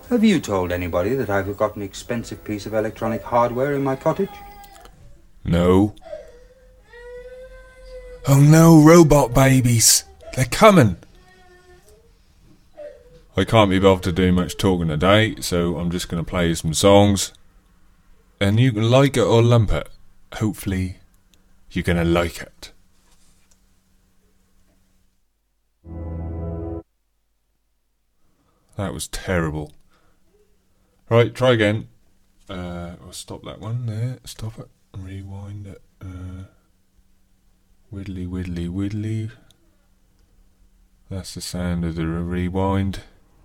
Have you told anybody that I've got an expensive piece of electronic hardware in my cottage? No. Oh no, robot babies! They're coming! I can't be bothered to do much talking today, so I'm just going to play some songs. And you can like it or lump it. Hopefully, you're going to like it. That was terrible. Right, try again. I'll stop that one there. Stop it. Rewind it. Widdly, widdly, widdly. That's the sound of the rewind.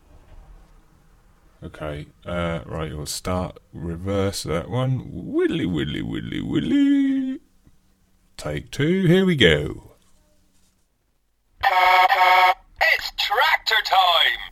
Okay, right, we'll start, reverse that one. Widdly, widdly, widdly, widdly. Take 2, here we go. It's tractor time!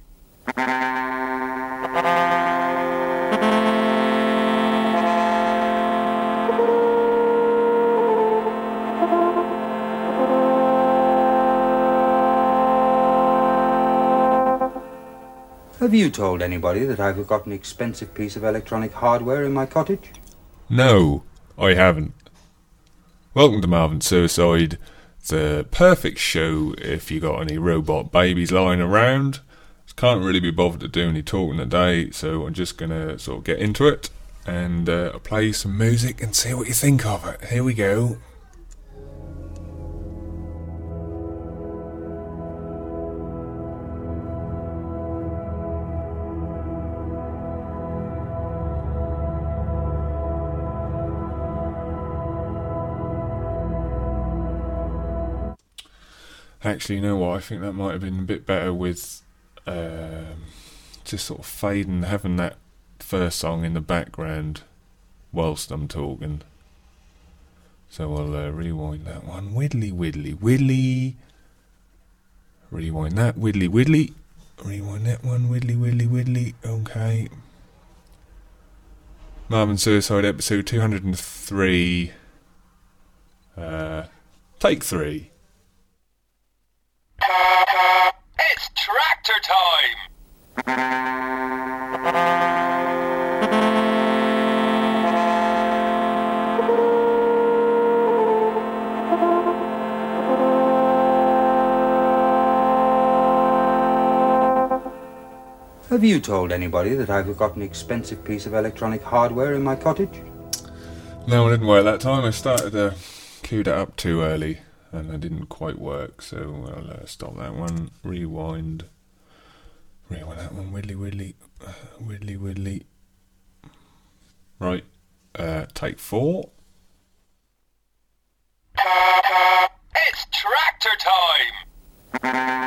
Have you told anybody that I've got an expensive piece of electronic hardware in my cottage? No, I haven't. Welcome to Marvin Suicide. It's a perfect show if you got any robot babies lying around. Can't really be bothered to do any talking today, so I'm just going to sort of get into it and play some music and see what you think of it. Here we go. Actually, you know what? I think that might have been a bit better with just sort of fading, having that first song in the background whilst I'm talking. So I'll rewind that one. Widdly, widdly, widdly. Rewind that. Widdly, widdly. Rewind that one. Widdly, widdly, widdly. Okay. Marvin Suicide episode 203. Take 3. It's tractor time! Have you told anybody that I've got an expensive piece of electronic hardware in my cottage? No, I didn't work that time. I started queued it up too early and it didn't quite work, so I'll stop that one. Rewind that one. Widdly, widdly, widdly, widdly. Right, take 4. It's tractor time!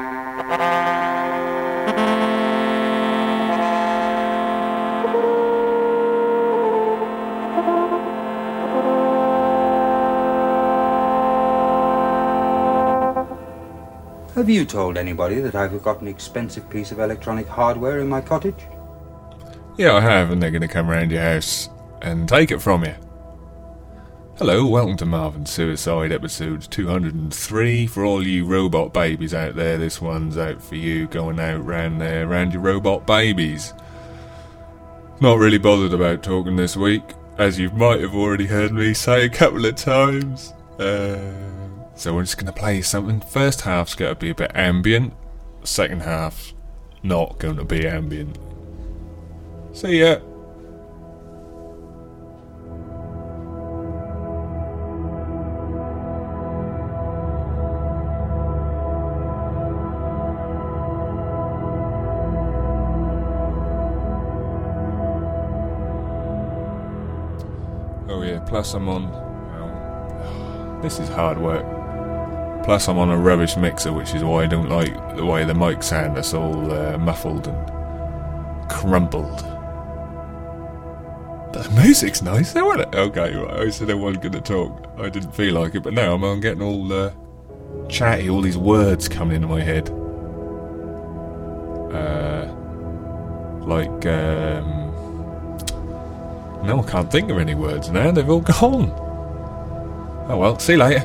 Have you told anybody that I've got an expensive piece of electronic hardware in my cottage? Yeah, I have, and they're going to come round your house and take it from you. Hello, welcome to Marvin Suicide episode 203. For all you robot babies out there, this one's out for you, going out round there, round your robot babies. Not really bothered about talking this week, as you might have already heard me say a couple of times. So we're just going to play something. First half's going to be a bit ambient. Second half's not going to be ambient. See ya. Oh yeah, plus I'm on... Oh, this is hard work. Plus I'm on a rubbish mixer, which is why I don't like the way the mic sound. It's all muffled and crumpled. The music's nice though, isn't it? Okay, right, I said I wasn't going to talk. I didn't feel like it, but now I'm getting all chatty, all these words coming into my head. No, I can't think of any words now, they've all gone. Oh well, see you later.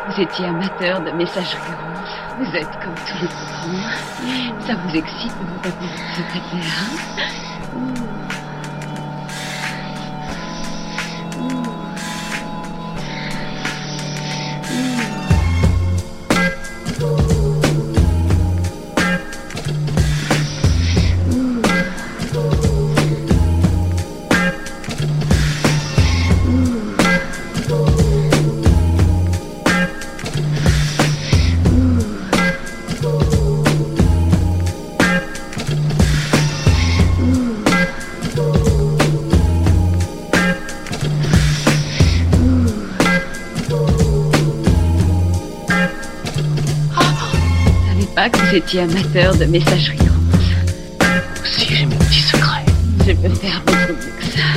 Vous étiez amateur de messagerie rose. Vous êtes comme tous les patrons. Ça vous excite de vous taper votre secrétaire. Que vous étiez amateur de messagerie rose. Si j'ai mes petits secrets. Je peux faire beaucoup mieux que ça.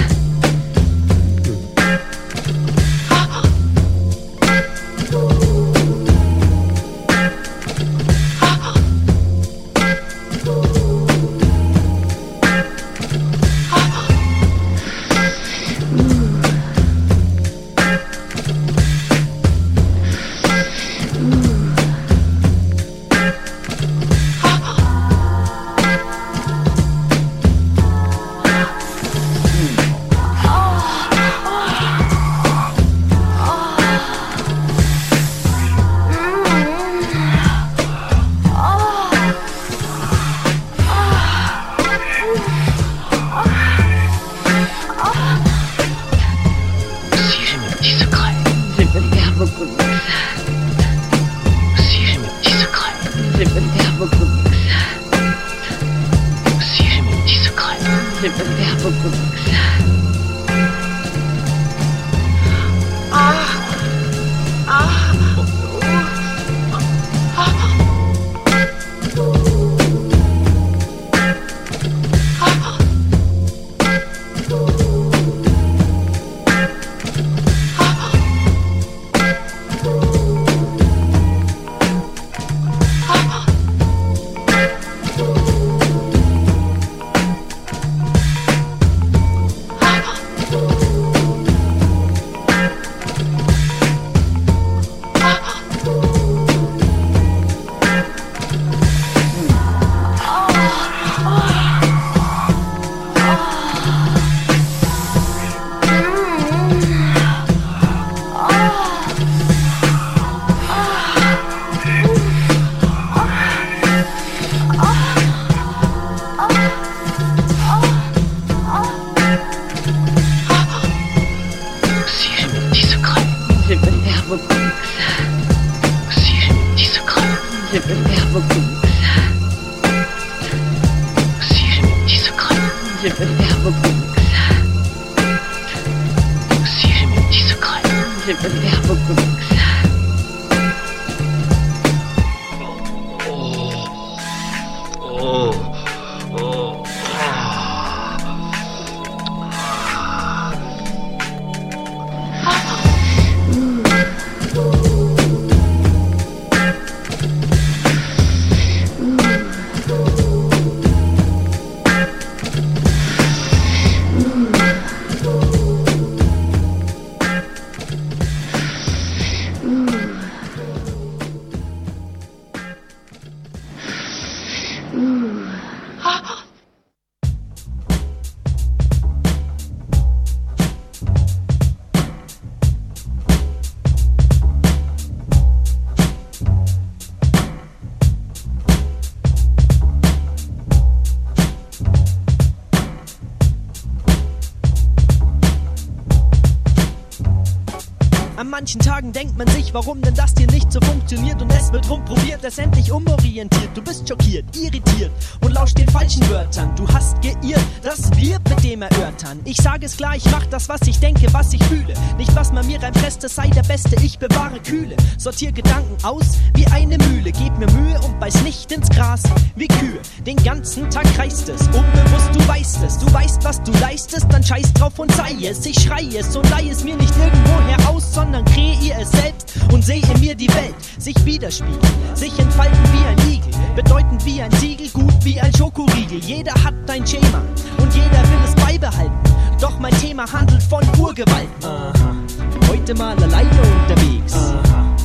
An manchen Tagen denkt man sich, warum denn das hier nicht so funktioniert, und es wird rumprobiert, es endlich umorientiert. Du bist schockiert, irritiert und lauscht den falschen Wörtern. Du hast geirrt, das wird mit dem erörtern. Ich sage es klar, ich mach das, was ich denke, was ich fühle. Nicht was man mir reinpresst, es sei der Beste, ich bewahre Kühle. Sortier Gedanken aus wie eine Mühle, geb mir Mühe und beiß nicht ins Gras wie Kühe. Den ganzen Tag kreist es, unbewusst, du weißt es. Du weißt, was du leistest, dann scheiß drauf und sei es. Ich schrei es und leih es mir nicht irgendwoher aus, sondern kreier es selbst und seh in mir die Welt sich widerspiegeln, sich entfalten wie ein Igel, bedeutend wie ein Siegel, gut wie ein Schokoriegel. Jeder hat ein Schema und jeder will es beibehalten, doch mein Thema handelt von Urgewalten. Heute mal alleine unterwegs,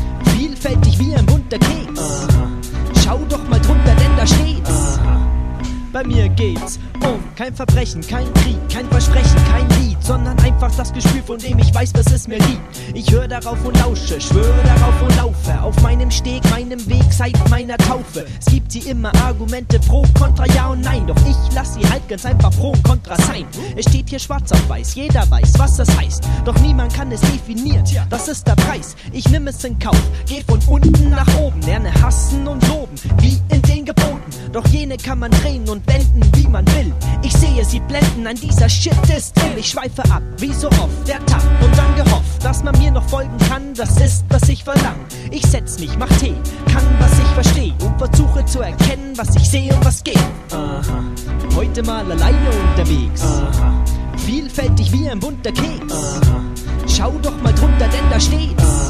vielfältig wie ein bunter Keks. Schau doch mal drunter, denn da steht's. Bei mir geht's um kein Verbrechen, kein Krieg, kein Versprechen, kein Lied, sondern einfach das Gespür, von dem ich weiß, was es mir liegt. Ich höre darauf und lausche, schwöre darauf und laufe auf meinem Steg, meinem Weg seit meiner Taufe. Es gibt hier immer Argumente pro, kontra, ja und nein, doch ich lass sie halt ganz einfach pro und kontra sein. Es steht hier schwarz auf weiß, jeder weiß, was das heißt, doch niemand kann es definieren, das ist der Preis. Ich nimm es in Kauf, geh von unten nach oben, lerne hassen und loben, wie in den Geboten, doch jene kann man drehen und wenden, wie man will. Ich sehe sie blenden, an dieser Shit ist drin. Ich schweife ab, wie so oft, der Tag und dann gehofft, dass man mir noch folgen kann. Das ist, was ich verlang. Ich setz mich, mach Tee, kann, was ich versteh und versuche zu erkennen, was ich sehe und was geht. Heute mal alleine unterwegs. Vielfältig wie ein bunter Keks. Schau doch mal drunter, denn da steht's.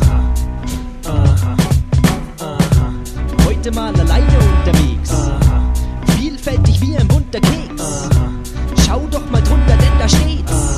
Heute mal alleine unterwegs. Vielfältig wie ein bunter Keks. Schau doch mal drunter, denn da steht's.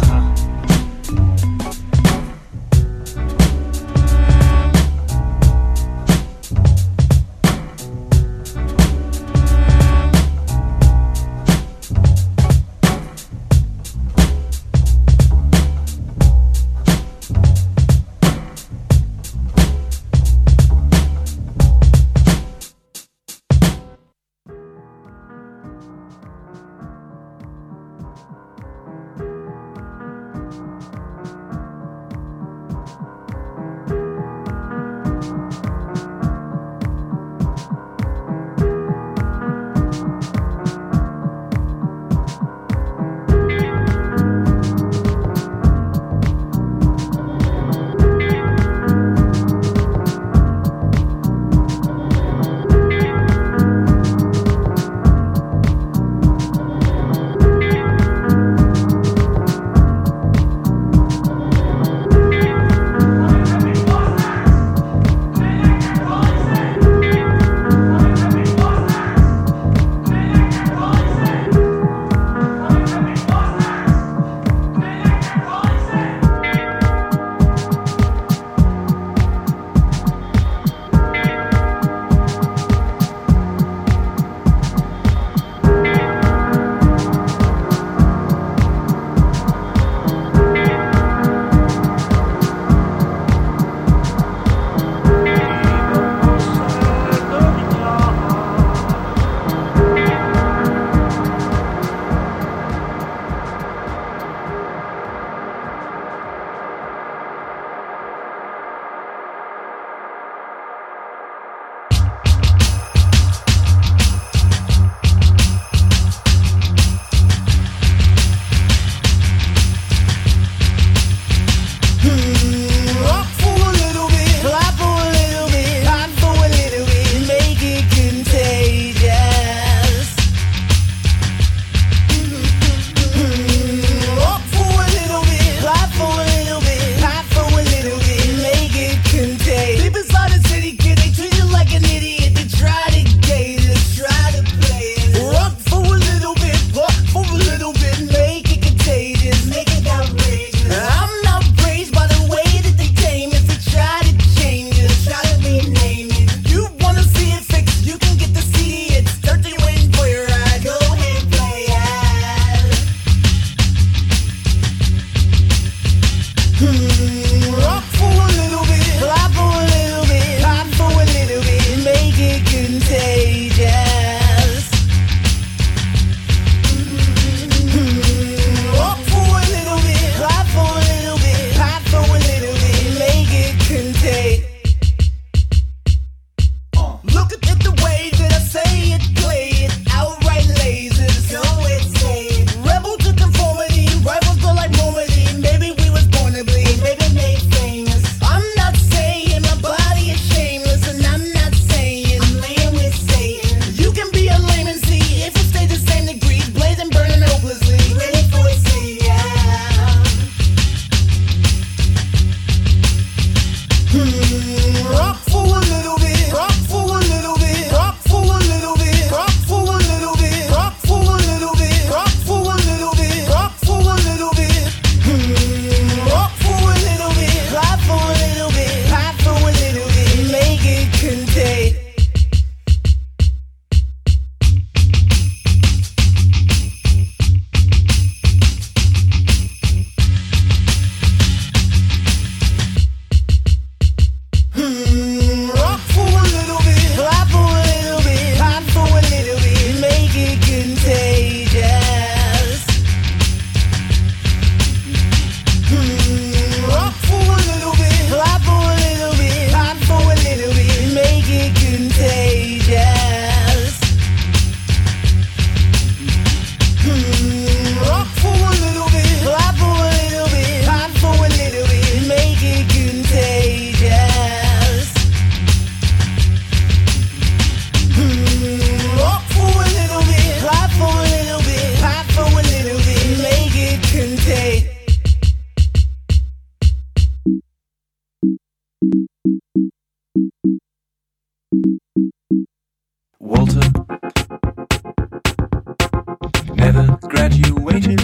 graduated?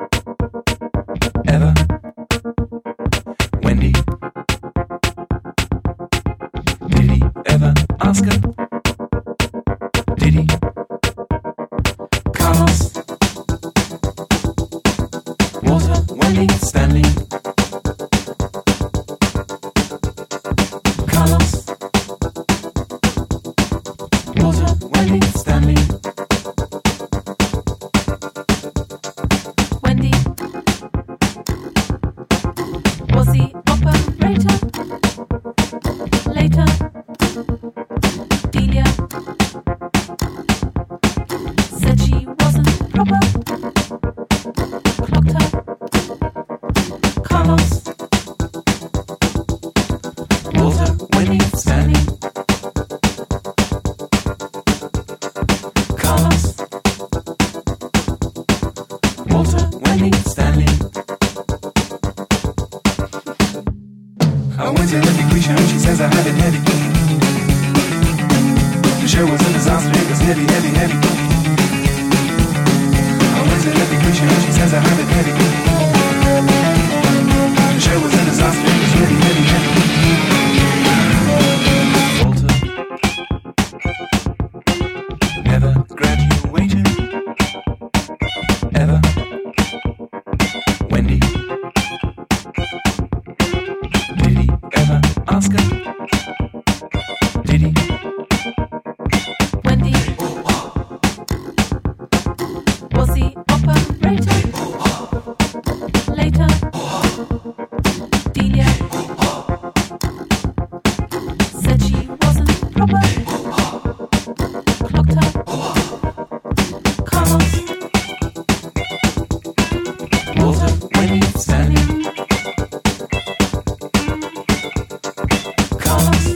Ever? Wendy? Did he ever ask her? Did he? Carlos? Walter? Wendy? Stanley? Carlos? Walter? Wendy? Stanley? Wendy? Was he operator? Later? Delia? Said she wasn't proper? Clocked her? Carlos? Walter? Wendy? Stanley? Carlos? Walter? Wendy? Stanley? I went to every creature and she says I have it heavy. The show was a disaster, it was heavy, heavy, heavy. I went to every creature and she says I have it heavy. The show was a disaster, it was heavy, heavy, heavy. Walter never graduated. Ever. Wendy? Did he ever ask her? Did he? Wendy? Was he operator? Later? Delia? Said she wasn't proper? Clocked her? Carlos? Walter? Wendy? Stanley? Carlos?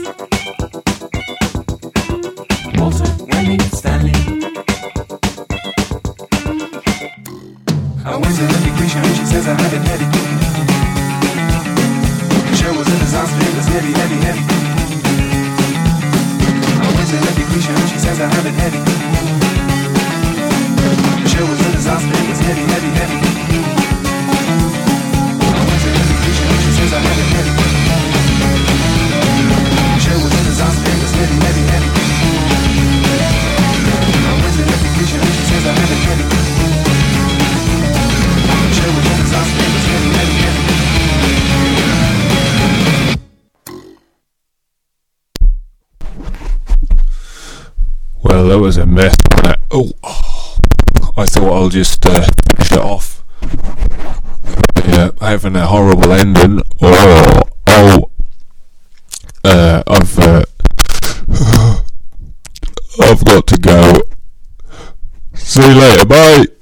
Walter? Wendy? Stanley? I went to every creature and she says I have it heavy. The show was a disaster, it was heavy, heavy, heavy. I went to every creature and she says I have it heavy. The show was a disaster, it was heavy, heavy, heavy. I went to every creature and she says I have it heavy. The show was a disaster, it was heavy, heavy, heavy. I went to every creature and she says I have it heavy. The show was a disaster, it was heavy, heavy, heavy. Well, that was a mess. Oh, I thought I'll just finish it off. Yeah, having a horrible ending. I've got to go. See you later, bye.